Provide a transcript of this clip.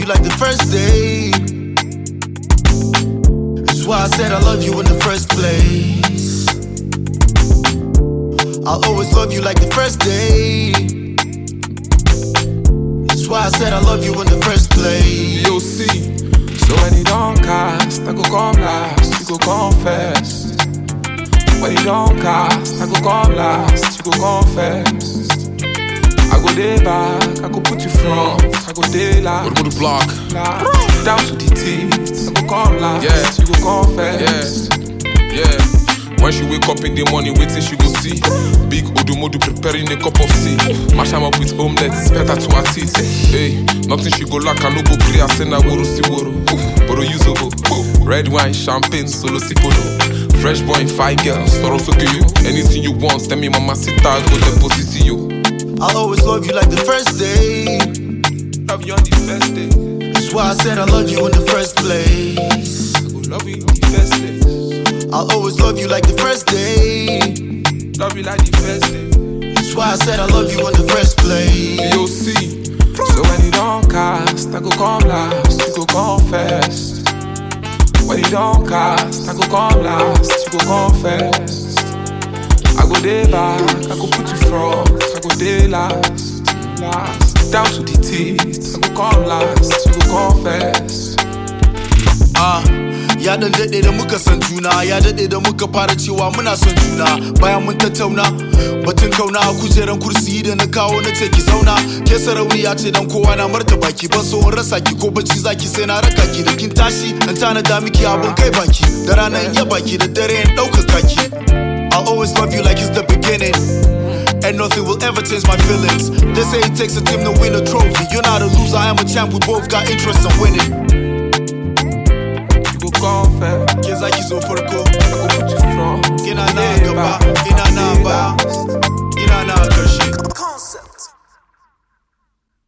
like the first day. That's why I said I love you in the first place. I'll always love you like the first day. That's why I said I love you in the first place. You'll see. So when you don't cast, I go come last, you go come first. When you don't cast, I go come last, you go come first. I go day back, I go put you front, I go day last. Go to the block. Down to the teeth, I go come last, you go come first. Yeah. When she wake up in the morning, waiting she go see big Odumodu preparing a cup of tea. Mash am up with omelets, better to her teeth. Hey, nothing she go lack, I no go clear. Send her woro si woro, boro use ovo. Red wine, champagne, solo si polo. Fresh boy, fine girl, sorrow so you. Anything you want, tell me mama sit down, go the pussy see you. I'll always love you like the first day. Love you on the first day. That's why I said I love you in the first place. I go love you on the first day. I'll always love you like the first day. Love you like the first day. That's why I said I love you in the first place. You'll see. So when you don't cast, I go come last, you go come first. When you don't cast, I go come last, you go come first. I go day back, I go put you front, I go day last. Down to the teeth, I go come last, you go come first. Ya dan daɗe da muka san juna, ya daɗe da muka fara cewa muna son juna. Bayan mun tattauna batun kauna, kujeran kursi da na kawo na ce ki zauna. Ke sarauniya ce dan kowa na martaba ki, ban so in rasa ki ko bacci zaki sai na raka ki. Da kin tashi dan tanada miki abun kai baki, da rana in yaba ki, da dare in ɗaukaka ki. I'll always love you like it's the beginning, and nothing will ever change my feelings. They say it takes a team to win a trophy. You're not a loser, I am a champ, we both got interest in winning. Go come first. Kids like you so for the